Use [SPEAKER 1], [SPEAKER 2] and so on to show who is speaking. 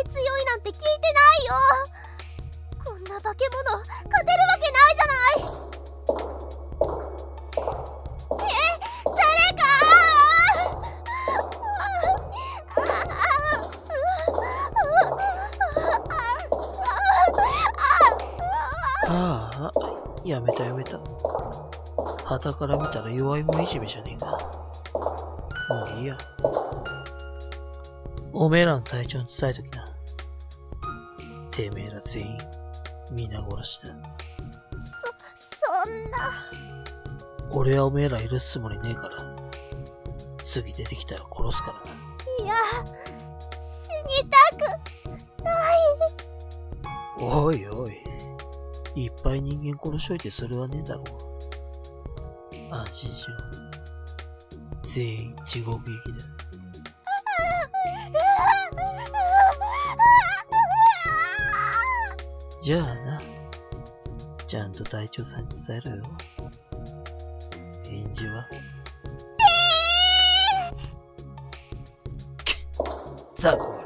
[SPEAKER 1] 強いなんて聞いてないよ。こんな化け物勝てるわけないじゃない。誰か
[SPEAKER 2] ああ、やめたやめた。傍から見たら弱いもいじめじゃねえか。もういいや。おめえらの隊長に伝えときな。てめえら全員、皆殺しだ。
[SPEAKER 1] そんな。
[SPEAKER 2] 俺はおめえら許すつもりねえから。次出てきたら殺すからな。
[SPEAKER 1] いや、死にたくない。
[SPEAKER 2] おいおい。いっぱい人間殺しといてそれはねえだろう。安心しろ。全員地獄行きだ。じゃあな。ちゃんと隊長さんに伝えろよ。返事はザコ